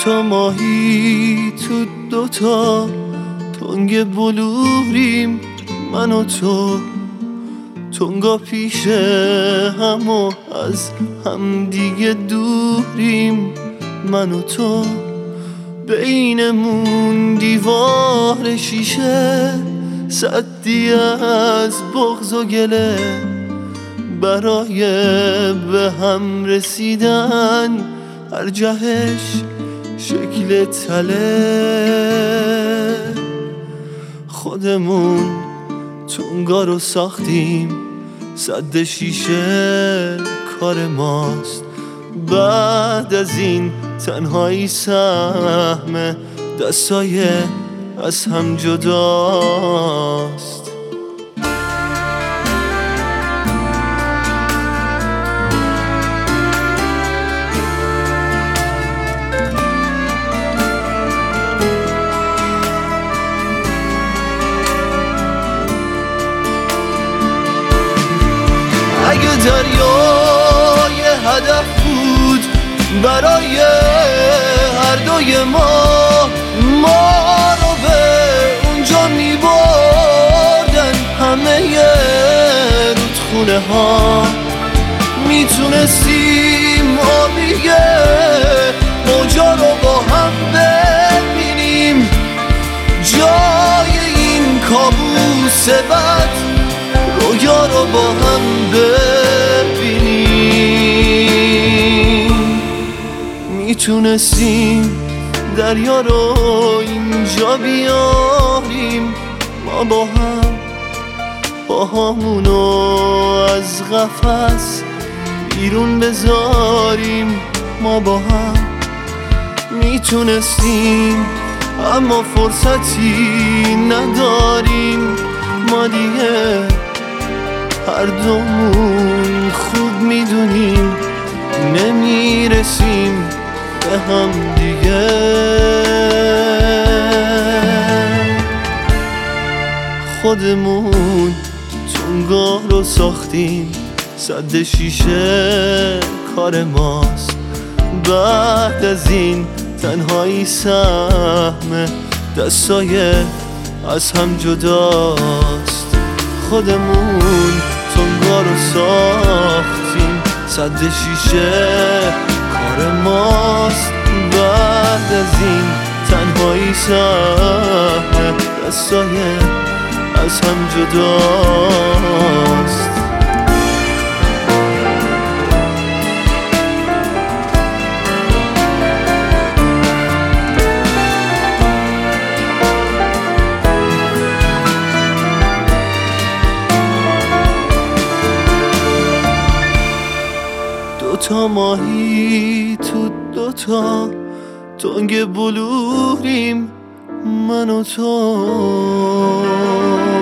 دوتا ماهی تو دوتا تنگ بلوریم، من و تو تنگا پیش هم و از هم دیگه دوریم، من و تو بینمون دیوار شیشه، سدی از بغض و گله برای به هم رسیدن، هر جهش شکل تله. خودمون تونگا رو ساختیم، سد شیشه کار ماست، بعد از این تنهایی سهم دستای از هم جداست. اگه دریای هدف بود برای هر دوی ما رو به اونجا میبردن، همه رودخونه ها میتونستیم آبیه موجا رو با هم ببینیم، جای این کابوس بد رویا رو با هم ببینیم. میتونستیم دریا رو اینجا بیاریم، ما با همونو از قفس بیرون بذاریم، ما با هم میتونستیم اما فرصتی نداریم، ما دیگه هر دومون خوب میدونیم نمیرسیم به هم دیگه. خودمون تونگا رو ساختیم، سد شیشه کار ماست، بعد از این تنهایی سهم دستای از هم جداست. خودمون تونگا رو ساختیم، سد شیشه کار ماست، بعد از این تنهایی سهم دستای از هم جداست. دوتا ماهی تو دوتا تنگ بلوریم، من و تو.